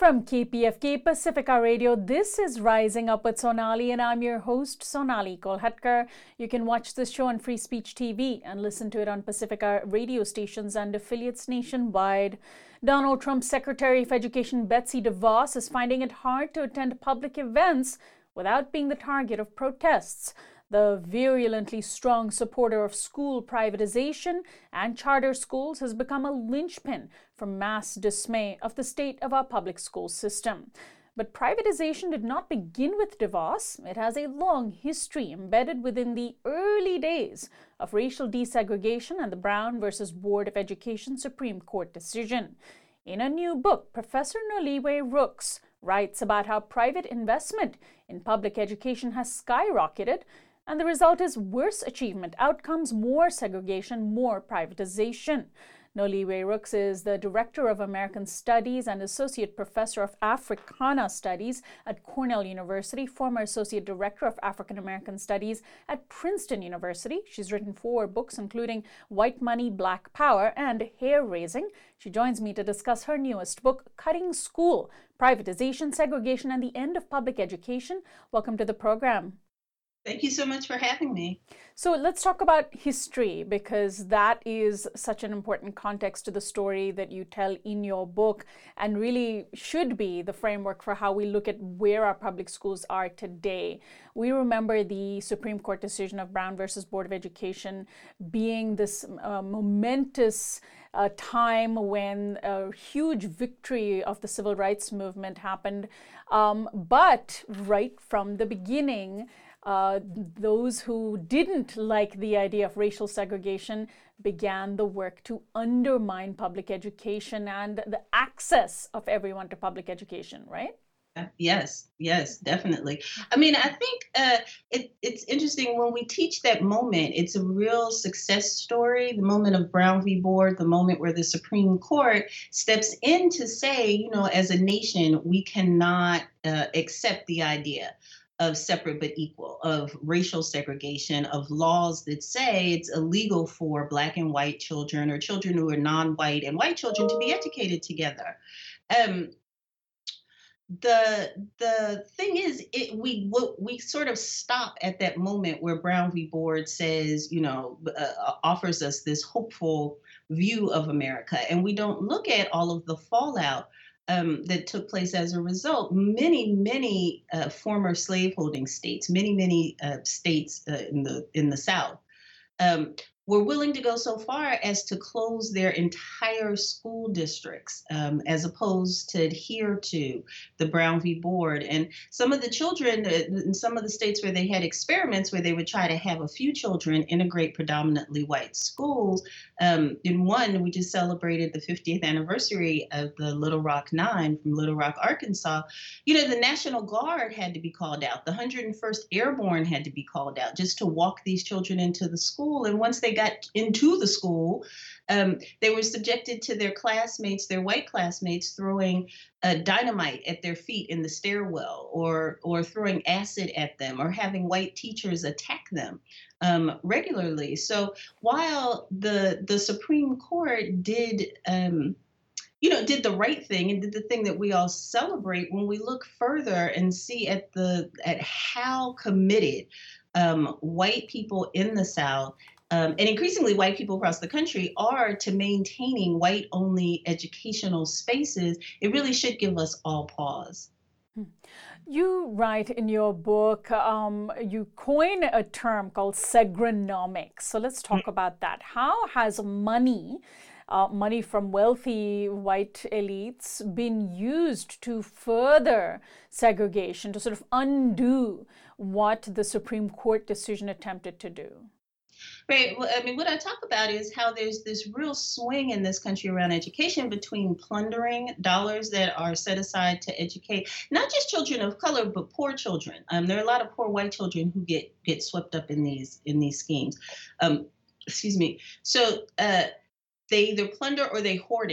From KPFK Pacifica Radio, this is Rising Up with Sonali, and I'm your host, Sonali Kolhatkar. You can watch this show on Free Speech TV and listen to it on Pacifica radio stations and affiliates nationwide. Donald Trump's Secretary of Education, Betsy DeVos, is finding it hard to attend public events without being the target of protests. The virulently strong supporter of school privatization and charter schools has become a linchpin for mass dismay of the state of our public school system. But privatization did not begin with DeVos. It has a long history embedded within the early days of racial desegregation and the Brown versus Board of Education Supreme Court decision. In a new book, Professor Noliwe Rooks writes about how private investment in public education has skyrocketed, and the result is worse achievement outcomes, more segregation, more privatization. Noliwe Rooks is the Director of American Studies and Associate Professor of Africana Studies at Cornell University, former Associate Director of African American Studies at Princeton University. She's written 4 books, including White Money, Black Power, and Hair Raising. She joins me to discuss her newest book, Cutting School: Privatization, Segregation, and the End of Public Education. Welcome to the program. Thank you so much for having me. So let's talk about history, because that is such an important context to the story that you tell in your book, and really should be the framework for how we look at where our public schools are today. We remember the Supreme Court decision of Brown versus Board of Education being this momentous time when a huge victory of the civil rights movement happened. But right from the beginning, those who didn't like the idea of racial segregation began the work to undermine public education and the access of everyone to public education, right? Yes, definitely. I mean, I think it's interesting when we teach that moment. It's a real success story, the moment of Brown v. Board, the moment where the Supreme Court steps in to say, you know, as a nation, we cannot accept the idea of separate but equal, of racial segregation, of laws that say it's illegal for Black and white children or children who are non-white and white children to be educated together. The thing is, we sort of stop at that moment where Brown v. Board says, you know, offers us this hopeful view of America, and we don't look at all of the fallout that took place as a result. Many former slaveholding states, many states in the South, were willing to go so far as to close their entire school districts, as opposed to adhere to the Brown v. Board. And some of the children in some of the states where they had experiments where they would try to have a few children integrate predominantly white schools. In one, we just celebrated the 50th anniversary of the Little Rock Nine from Little Rock, Arkansas. You know, the National Guard had to be called out. The 101st Airborne had to be called out just to walk these children into the school. And once they got into the school, they were subjected to their classmates, their white classmates, throwing dynamite at their feet in the stairwell, or throwing acid at them, or having white teachers attack them regularly. So while the Supreme Court did the right thing and did the thing that we all celebrate, when we look further and see at how committed white people in the South, and increasingly white people across the country, are to maintaining white-only educational spaces, it really should give us all pause. You write in your book, you coin a term called segronomics. So let's talk about that. How has money from wealthy white elites been used to further segregation, to sort of undo what the Supreme Court decision attempted to do? Right. Well, I mean, what I talk about is how there's this real swing in this country around education between plundering dollars that are set aside to educate not just children of color, but poor children. There are a lot of poor white children who get swept up in these schemes. Excuse me. So they either plunder or they hoard it.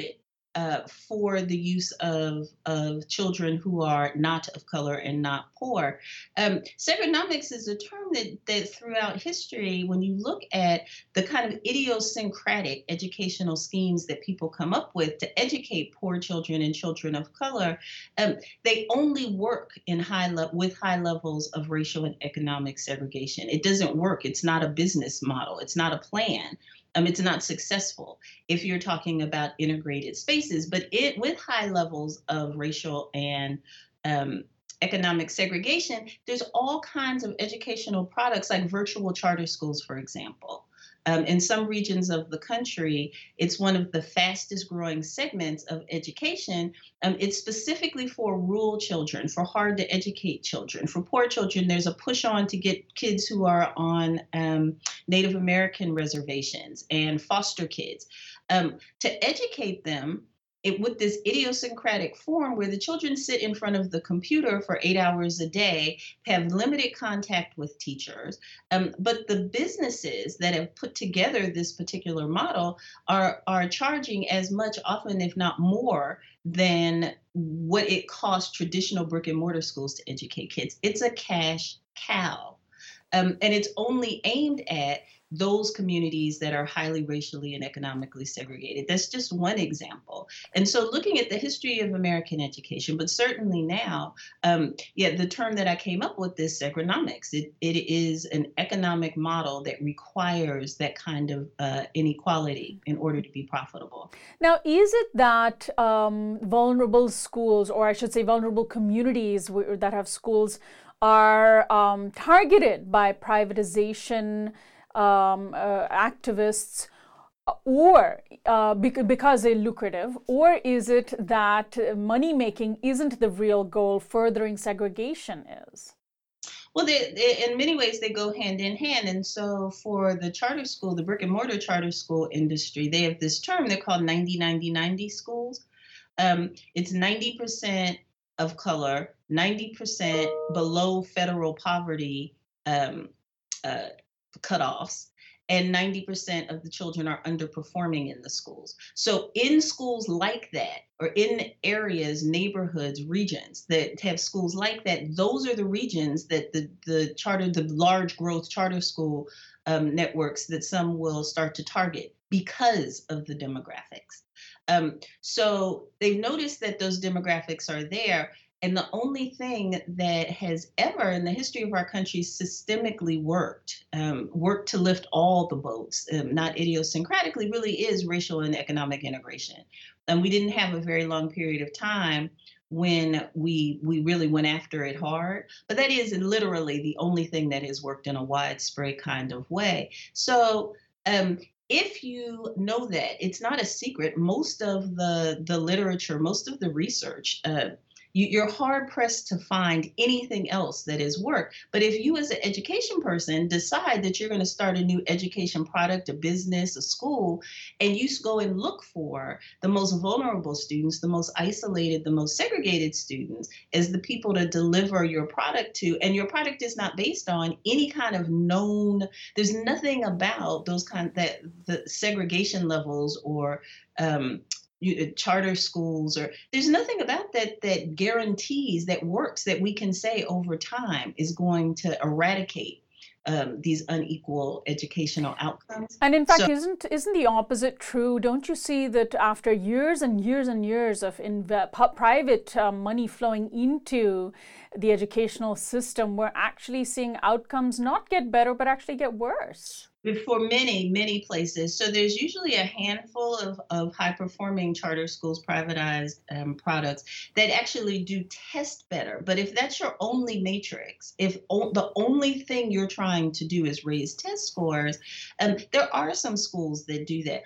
for the use of children who are not of color and not poor. Segronomics is a term that throughout history, when you look at the kind of idiosyncratic educational schemes that people come up with to educate poor children and children of color, um, they only work in with high levels of racial and economic segregation. It doesn't work. It's not a business model. It's not a plan. It's not successful if you're talking about integrated spaces, but it with high levels of racial and um, economic segregation, there's all kinds of educational products like virtual charter schools, for example. In some regions of the country, it's one of the fastest growing segments of education. It's specifically for rural children, for hard to educate children. For poor children, there's a push on to get kids who are on Native American reservations and foster kids to educate them with this idiosyncratic form where the children sit in front of the computer for 8 hours a day, have limited contact with teachers. But the businesses that have put together this particular model are charging as much, often if not more, than what it costs traditional brick and mortar schools to educate kids. It's a cash cow. And it's only aimed at those communities that are highly racially and economically segregated. That's just one example. And so, looking at the history of American education, but certainly now, yeah, the term that I came up with is Segronomics. It is an economic model that requires that kind of inequality in order to be profitable. Now, is it that vulnerable schools, or I should say vulnerable communities that have schools, are targeted by privatization activists, or because they're lucrative, or is it that money making isn't the real goal, furthering segregation is? Well, in many ways, they go hand in hand. And so, for the charter school, the brick and mortar charter school industry, they have this term they're called 90-90-90 schools. It's 90% of color, 90% below federal poverty um, uh, cutoffs, and 90% of the children are underperforming in the schools. So, in schools like that, or in areas, neighborhoods, regions that have schools like that, those are the regions that the large growth charter school networks that some will start to target because of the demographics. So, they've noticed that those demographics are there. And the only thing that has ever in the history of our country systemically worked to lift all the boats, not idiosyncratically, really is racial and economic integration. And we didn't have a very long period of time when we really went after it hard. But that is literally the only thing that has worked in a widespread kind of way. So if you know that, it's not a secret. Most of the literature, most of the research, you're hard pressed to find anything else that has worked. But if you, as an education person, decide that you're going to start a new education product, a business, a school, and you go and look for the most vulnerable students, the most isolated, the most segregated students as the people to deliver your product to, and your product is not based on any kind of known, there's nothing about those that the segregation levels or charter schools, or there's nothing about that guarantees, that works, that we can say over time is going to eradicate these unequal educational outcomes. And in fact, isn't the opposite true? Don't you see that after years and years and years of private money flowing into the educational system, we're actually seeing outcomes not get better, but actually get worse? For many places. So there's usually a handful of high performing charter schools, privatized products that actually do test better. But if that's your only matrix, if the only thing you're trying to do is raise test scores, there are some schools that do that.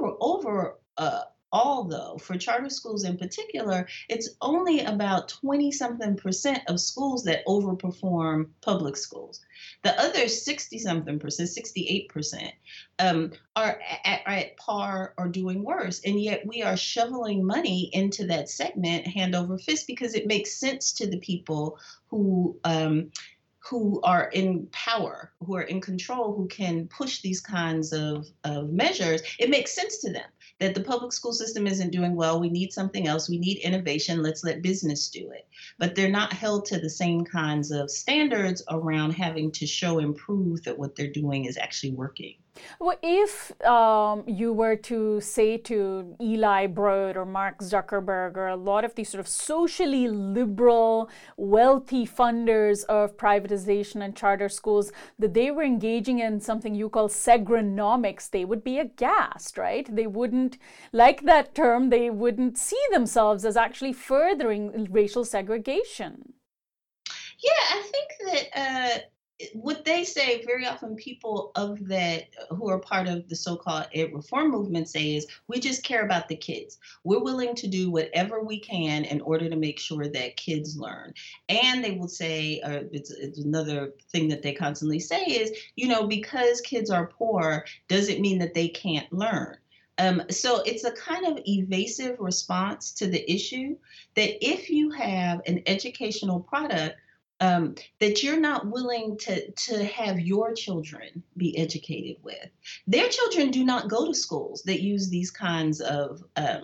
All though, for charter schools in particular, it's only about 20 something percent of schools that overperform public schools. The other 60 something percent, 68%, are at par or doing worse. And yet we are shoveling money into that segment hand over fist because it makes sense to the people who are in power, who are in control, who can push these kinds of measures. It makes sense to them. that the public school system isn't doing well. We need something else. We need innovation. Let's let business do it. But they're not held to the same kinds of standards around having to show and prove that what they're doing is actually working. Well, if you were to say to Eli Broad or Mark Zuckerberg or a lot of these sort of socially liberal, wealthy funders of privatization and charter schools that they were engaging in something you call segronomics, they would be aghast, right? They wouldn't like that term. They wouldn't see themselves as actually furthering racial segregation. Yeah, I think that what they say very often, people of that who are part of the so-called ed reform movement say is, we just care about the kids. We're willing to do whatever we can in order to make sure that kids learn. And they will say, it's another thing that they constantly say is, because kids are poor, does it mean that they can't learn? So it's a kind of evasive response to the issue that if you have an educational product that you're not willing to have your children be educated with. Their children do not go to schools that use these kinds of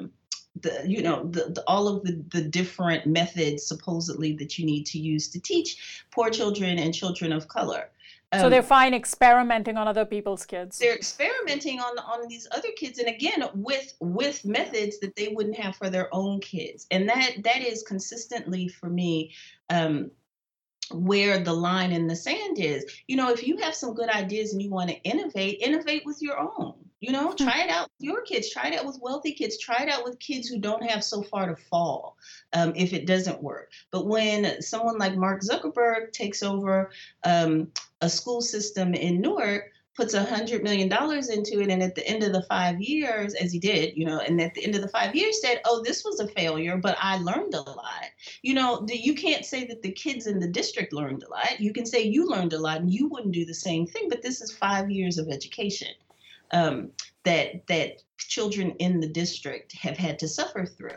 all of the different methods supposedly that you need to use to teach poor children and children of color. So they're fine experimenting on other people's kids. They're experimenting on these other kids, and again with methods that they wouldn't have for their own kids, and that is consistently for me. Where the line in the sand is. If you have some good ideas and you want to innovate with your own. Try it out with your kids, try it out with wealthy kids, try it out with kids who don't have so far to fall if it doesn't work. But when someone like Mark Zuckerberg takes over a school system in Newark, puts $100 million into it, and at the end of the 5 years, as he did, and at the end of the 5 years said, "Oh, this was a failure, but I learned a lot." You can't say that the kids in the district learned a lot. You can say you learned a lot, and you wouldn't do the same thing. But this is 5 years of education that children in the district have had to suffer through.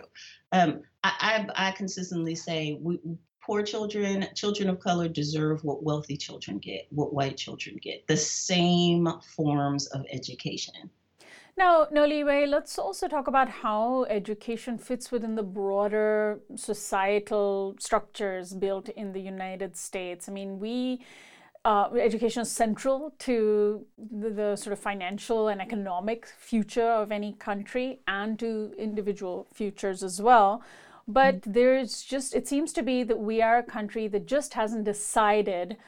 I consistently say poor children of color deserve what wealthy children get, what white children get, the same forms of education. Now, Noliwe, let's also talk about how education fits within the broader societal structures built in the United States. I mean, education is central to the sort of financial and economic future of any country and to individual futures as well. But it seems to be that we are a country that just hasn't decided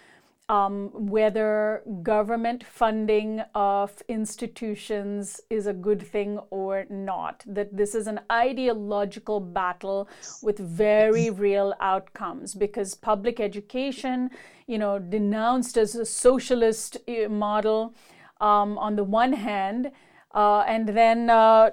whether government funding of institutions is a good thing or not. That this is an ideological battle with very real outcomes, because public education, denounced as a socialist model on the one hand, and then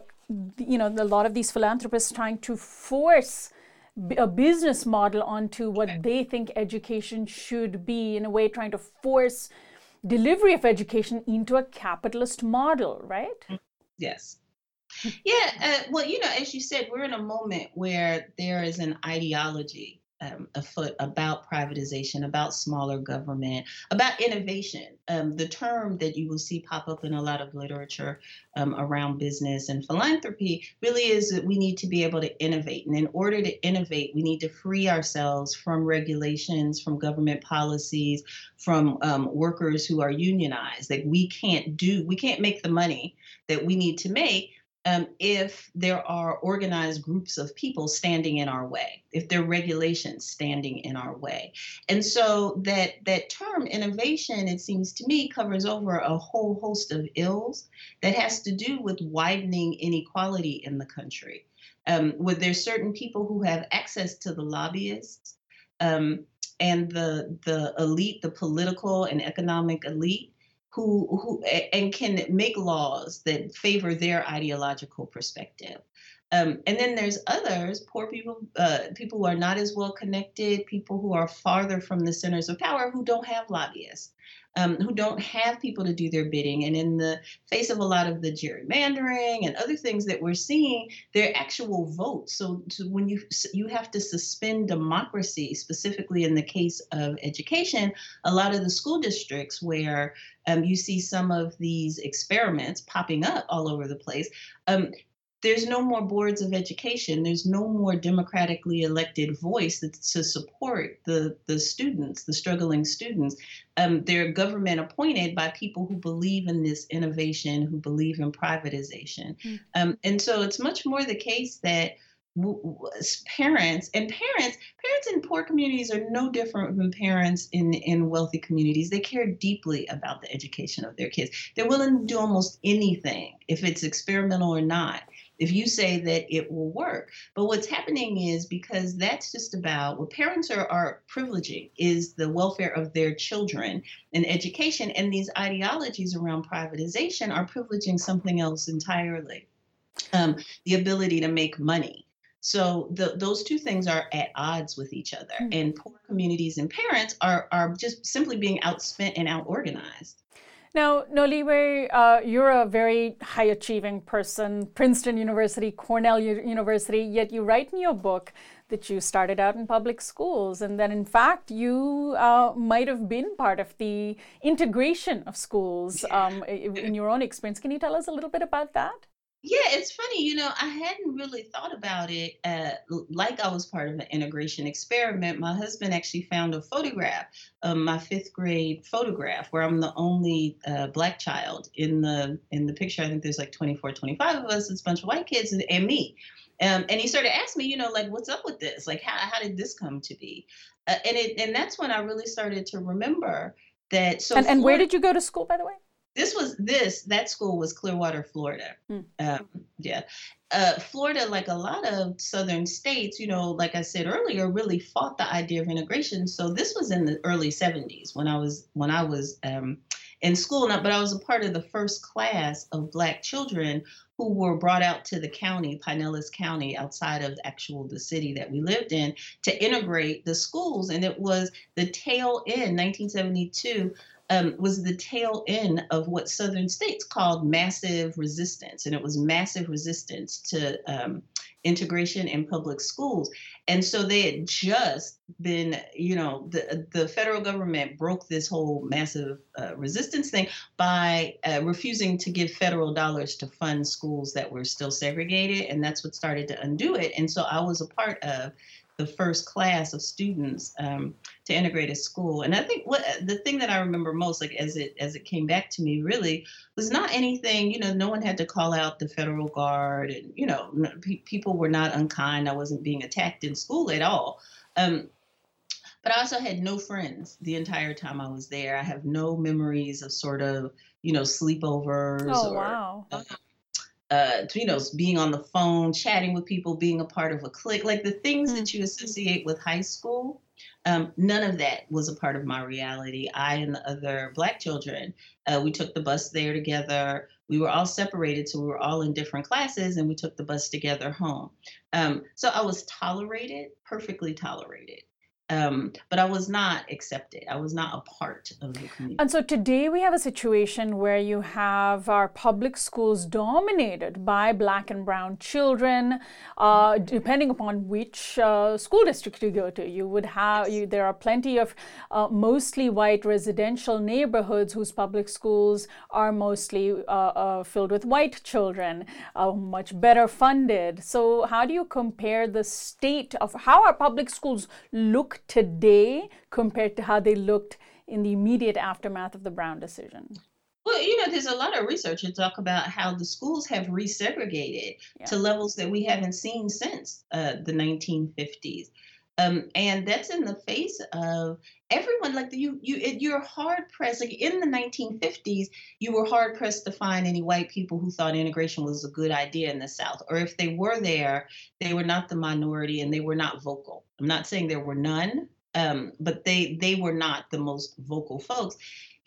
a lot of these philanthropists trying to force a business model onto what they think education should be, in a way trying to force delivery of education into a capitalist model, right? Yes. Yeah. Well, as you said, we're in a moment where there is an ideology afoot about privatization, about smaller government, about innovation. The term that you will see pop up in a lot of literature around business and philanthropy really is that we need to be able to innovate. And in order to innovate, we need to free ourselves from regulations, from government policies, from workers who are unionized. That we can't make the money that we need to make if there are organized groups of people standing in our way, if there are regulations standing in our way. And so that term innovation, it seems to me, covers over a whole host of ills that has to do with widening inequality in the country. Where there's certain people who have access to the lobbyists and the elite, the political and economic elite, who and can make laws that favor their ideological perspective. And then there's others, poor people, people who are not as well connected, people who are farther from the centers of power, who don't have lobbyists, who don't have people to do their bidding. And in the face of a lot of the gerrymandering and other things that we're seeing, they're actual votes. So when you have to suspend democracy, specifically in the case of education, a lot of the school districts where you see some of these experiments popping up all over the place, there's no more boards of education. There's no more democratically elected voice to support the students, the struggling students. They're government appointed by people who believe in this innovation, who believe in privatization. Mm. And so it's much more the case that parents in poor communities are no different than parents in wealthy communities. They care deeply about the education of their kids. They're willing to do almost anything, if it's experimental or not, if you say that it will work. But what's happening is, because that's just about what parents are privileging is the welfare of their children and education, and these ideologies around privatization are privileging something else entirely, um, the ability to make money. So those two things are at odds with each other, Mm. and poor communities and parents are just simply being outspent and outorganized. Now, Noliwe, you're a very high achieving person, Princeton University, Cornell University, yet you write in your book that you started out in public schools, and that in fact you might have been part of the integration of schools in your own experience. Can you tell us a little bit about that? Yeah, it's funny. I hadn't really thought about it like I was part of an integration experiment. My husband actually found a photograph, my fifth grade photograph, where I'm the only Black child in the picture. I think there's like 24, 25 of us. It's a bunch of white kids and me. And he started asking me, like, what's up with this? Like, how did this come to be? And that's when I really started to remember that. So And where Florida, did you go to school, by the way? that school was Clearwater, Florida. Mm. Yeah. Florida, like a lot of southern states, like I said earlier, really fought the idea of integration. So this was in the early 70s when I was in school. Now, but I was a part of the first class of Black children who were brought out to the county, Pinellas County, outside of the city that we lived in, to integrate the schools. And it was the tail end, 1972, was the tail end of what Southern states called massive resistance. And it was massive resistance to integration in public schools. And so they had just been, the federal government broke this whole massive resistance thing by refusing to give federal dollars to fund schools that were still segregated. And that's what started to undo it. And so I was a part of the first class of students to integrate a school. And I think the thing that I remember most, like as it came back to me, really was not anything. No one had to call out the federal guard, and people were not unkind. I wasn't being attacked in school at all. But I also had no friends the entire time I was there. I have no memories of sort of sleepovers Oh, or wow. being on the phone, chatting with people, being a part of a clique, like the things Mm. that you associate with high school. None of that was a part of my reality. I and the other Black children, we took the bus there together. We were all separated, so we were all in different classes, and we took the bus together home. So I was tolerated, perfectly tolerated. But I was not accepted. I was not a part of the community. And so today we have a situation where you have our public schools dominated by Black and brown children, depending upon which school district you go to. You would have, there are plenty of mostly white residential neighborhoods whose public schools are mostly filled with white children, much better funded. So how do you compare the state of how our public schools look today compared to how they looked in the immediate aftermath of the Brown decision? Well, there's a lot of research to talk about how the schools have resegregated Yeah. to levels that we haven't seen since the 1950s. And that's in the face of everyone. Like you're hard pressed. Like in the 1950s, you were hard pressed to find any white people who thought integration was a good idea in the South, or if they were there, they were not the minority and they were not vocal. I'm not saying there were none, but they were not the most vocal folks.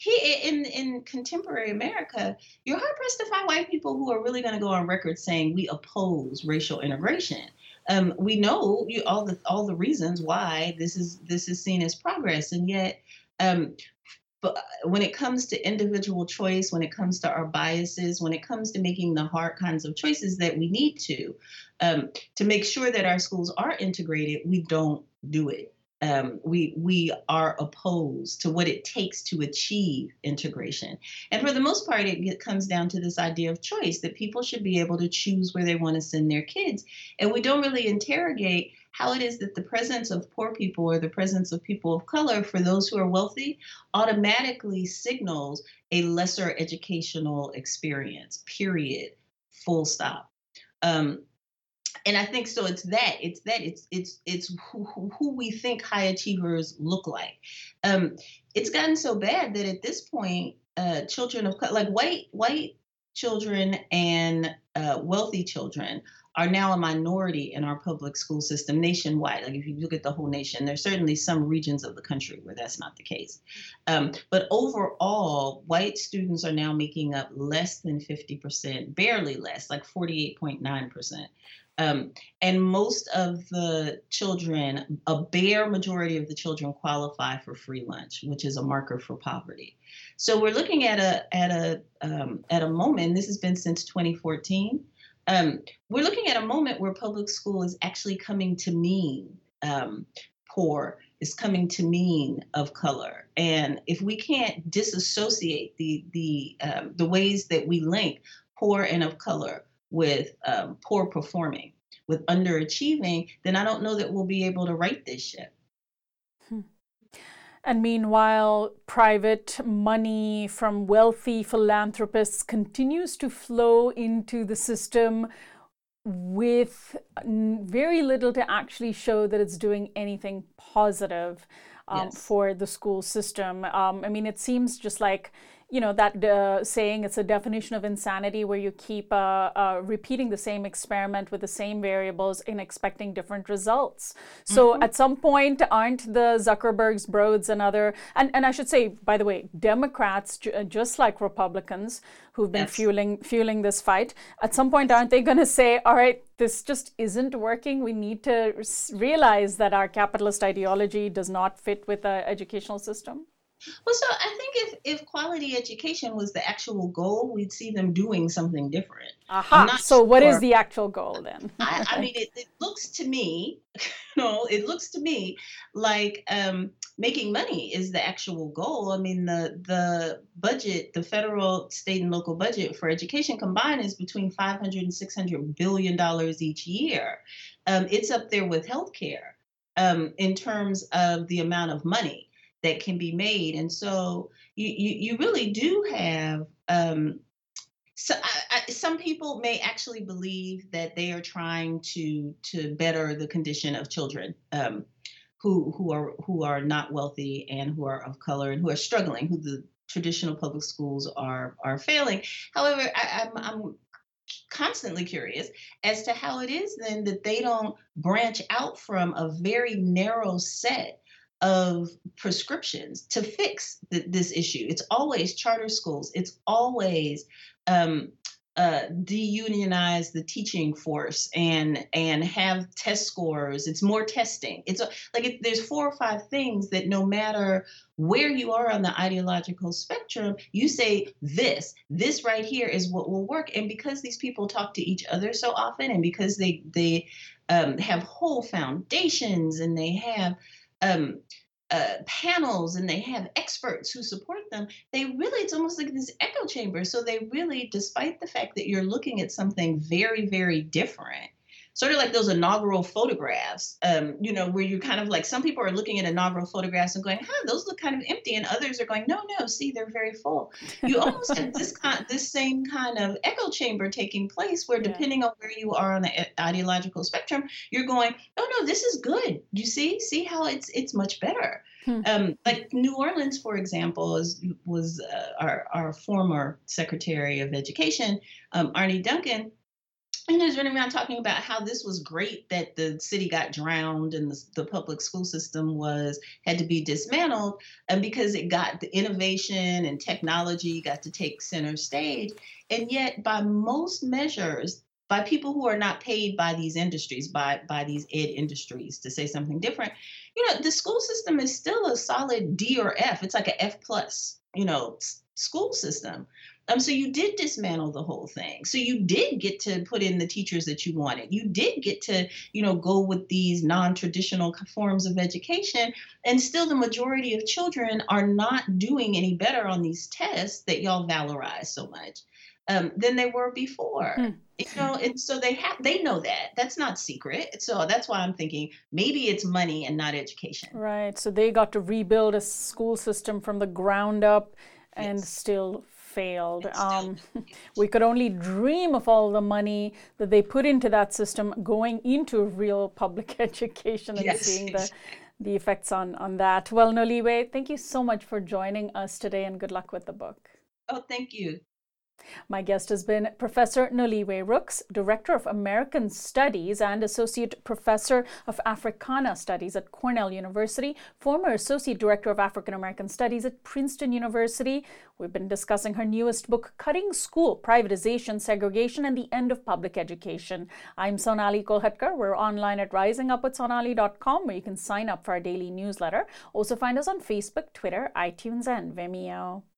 In contemporary America, you're hard pressed to find white people who are really going to go on record saying we oppose racial integration. We know all the reasons why this is seen as progress, and yet, but when it comes to individual choice, when it comes to our biases, when it comes to making the hard kinds of choices that we need to make sure that our schools are integrated, we don't do it. We are opposed to what it takes to achieve integration. And for the most part, comes down to this idea of choice, that people should be able to choose where they want to send their kids. And we don't really interrogate how it is that the presence of poor people or the presence of people of color for those who are wealthy automatically signals a lesser educational experience, period, full stop. Um, and I think so. It's who we think high achievers look like. Um, it's gotten so bad that at this point, children of like white children and wealthy children are now a minority in our public school system nationwide. Like if you look at the whole nation, there's certainly some regions of the country where that's not the case. But overall, white students are now making up less than 50%, barely less, like 48.9%. Um, and most of the children, a bare majority of the children, qualify for free lunch, which is a marker for poverty. So we're looking at a moment. This has been since 2014. We're looking at a moment where public school is actually coming to mean poor, is coming to mean of color. And if we can't disassociate the ways that we link poor and of color with poor performing, with underachieving, then I don't know that we'll be able to right this ship. And meanwhile, private money from wealthy philanthropists continues to flow into the system with very little to actually show that it's doing anything positive Yes. for the school system. I mean, it seems just like, that saying, it's a definition of insanity where you keep repeating the same experiment with the same variables and expecting different results. So at some point, aren't the Zuckerbergs, Broads, and and I should say, by the way, Democrats, just like Republicans, who've been Yes. fueling this fight, at some point, aren't they going to say, all right, this just isn't working. We need to realize that our capitalist ideology does not fit with the educational system? Well, so I think if quality education was the actual goal, we'd see them doing something different. I'm Aha. not So what is sure. the actual goal then? I mean, it looks to me, it looks to me like making money is the actual goal. I mean, the budget, the federal, state, and local budget for education combined is between 500 and 600 billion dollars each year. It's up there with healthcare in terms of the amount of money that can be made, and so you really do have. So some people may actually believe that they are trying to better the condition of children who are not wealthy and who are of color and who are struggling, who the traditional public schools are failing. However, I'm constantly curious as to how it is then that they don't branch out from a very narrow set of prescriptions to fix this issue. It's always charter schools. It's always um, deunionize the teaching force and have test scores. It's more testing. There's 4 or 5 things that no matter where you are on the ideological spectrum, you say this right here is what will work. And because these people talk to each other so often, and because they have whole foundations, and they have um, panels, and they have experts who support them, it's almost like this echo chamber. So they really, despite the fact that you're looking at something very, very different, sort of like those inaugural photographs, where you're kind of like, some people are looking at inaugural photographs and going, those look kind of empty. And others are going, no, no, see, they're very full. You almost have this same kind of echo chamber taking place where, Yeah. depending on where you are on the ideological spectrum, you're going, oh, no, this is good. You see how it's much better. Hmm. Like New Orleans, for example, was our former Secretary of Education, Arne Duncan, and he was running around talking about how this was great that the city got drowned and the public school system had to be dismantled, and because it got the innovation and technology got to take center stage. And yet, by most measures, by people who are not paid by these industries, by these ed industries, to say something different, the school system is still a solid D or F. It's like a F plus, school system. So you did dismantle the whole thing. So you did get to put in the teachers that you wanted. You did get to, go with these non-traditional forms of education. And still the majority of children are not doing any better on these tests that y'all valorize so much than they were before. Hmm. And so they know that. That's not secret. So that's why I'm thinking maybe it's money and not education. Right. So they got to rebuild a school system from the ground up and Yes. still failed. It's still We could only dream of all the money that they put into that system going into real public education and yes. seeing the effects on that. Well, Noliwe, thank you so much for joining us today and good luck with the book. Oh, thank you. My guest has been Professor Noliwe Rooks, Director of American Studies and Associate Professor of Africana Studies at Cornell University, former Associate Director of African American Studies at Princeton University. We've been discussing her newest book, Cutting School, Privatization, Segregation, and the End of Public Education. I'm Sonali Kolhatkar. We're online at risingupwithsonali.com, where you can sign up for our daily newsletter. Also find us on Facebook, Twitter, iTunes, and Vimeo.